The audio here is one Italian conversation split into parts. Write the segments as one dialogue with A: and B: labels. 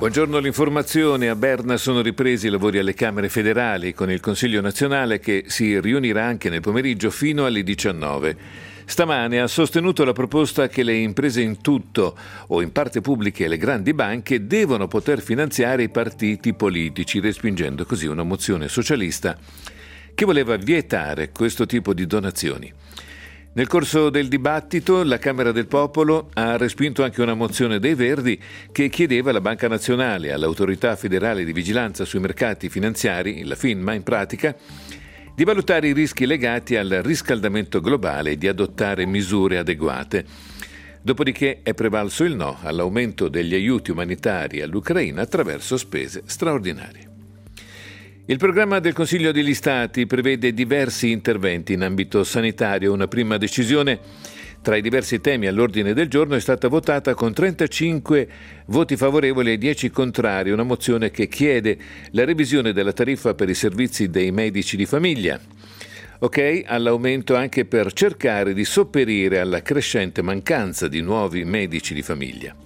A: Buongiorno, l'informazione. A Berna sono ripresi i lavori alle Camere federali con il Consiglio nazionale che si riunirà anche nel pomeriggio fino alle 19. Stamane ha sostenuto la proposta che le imprese in tutto o in parte pubbliche e le grandi banche devono poter finanziare i partiti politici, respingendo così una mozione socialista che voleva vietare questo tipo di donazioni. Nel corso del dibattito la Camera del Popolo ha respinto anche una mozione dei Verdi che chiedeva alla Banca Nazionale e all'Autorità Federale di Vigilanza sui Mercati Finanziari, la FINMA in pratica, di valutare i rischi legati al riscaldamento globale e di adottare misure adeguate. Dopodiché è prevalso il no all'aumento degli aiuti umanitari all'Ucraina attraverso spese straordinarie. Il programma del Consiglio degli Stati prevede diversi interventi in ambito sanitario. Una prima decisione tra i diversi temi all'ordine del giorno è stata votata con 35 voti favorevoli e 10 contrari, una mozione che chiede la revisione della tariffa per i servizi dei medici di famiglia. Ok all'aumento anche per cercare di sopperire alla crescente mancanza di nuovi medici di famiglia.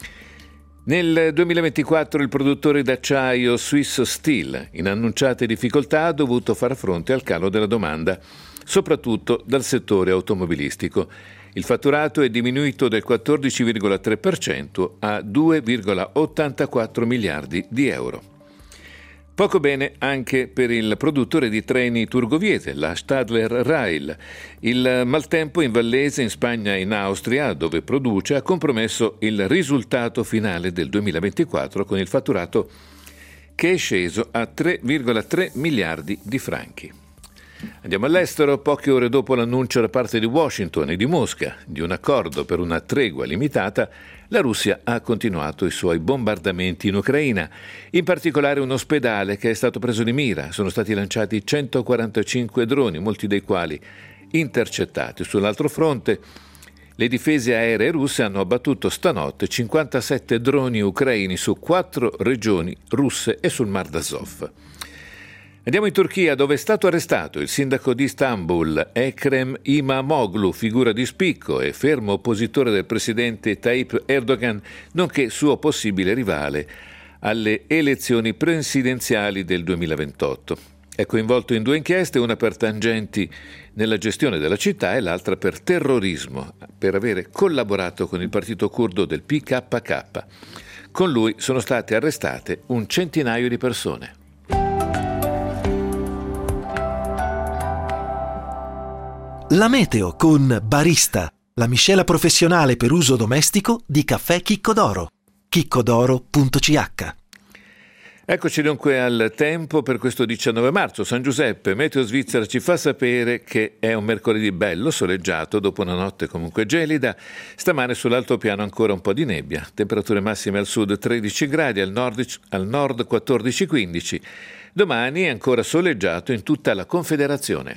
A: Nel 2024 il produttore d'acciaio Swiss Steel, in annunciate difficoltà, ha dovuto far fronte al calo della domanda, soprattutto dal settore automobilistico. Il fatturato è diminuito del 14,3% a 2,84 miliardi di euro. Poco bene anche per il produttore di treni turgoviese, la Stadler Rail. Il maltempo in Vallese, in Spagna e in Austria, dove produce, ha compromesso il risultato finale del 2024 con il fatturato che è sceso a 3,3 miliardi di franchi. Andiamo all'estero. Poche ore dopo l'annuncio da parte di Washington e di Mosca di un accordo per una tregua limitata, la Russia ha continuato i suoi bombardamenti in Ucraina, in particolare un ospedale che è stato preso di mira. Sono stati lanciati 145 droni, molti dei quali intercettati. Sull'altro fronte, le difese aeree russe hanno abbattuto stanotte 57 droni ucraini su 4 regioni russe e sul Mar d'Azov. Andiamo in Turchia, dove è stato arrestato il sindaco di Istanbul, Ekrem İmamoğlu, figura di spicco e fermo oppositore del presidente Tayyip Erdogan, nonché suo possibile rivale alle elezioni presidenziali del 2028. È coinvolto in 2 inchieste, una per tangenti nella gestione della città e l'altra per terrorismo, per avere collaborato con il partito curdo del PKK. Con lui sono state arrestate un centinaio di persone.
B: La meteo con Barista, la miscela professionale per uso domestico di caffè Chicco d'Oro. chiccodoro.ch.
A: Eccoci dunque al tempo per questo 19 marzo. San Giuseppe, Meteo Svizzera ci fa sapere che è un mercoledì bello, soleggiato, dopo una notte comunque gelida. Stamane sull'altopiano ancora un po' di nebbia. Temperature massime al sud 13 gradi, al nord 14-15. Domani è ancora soleggiato in tutta la Confederazione.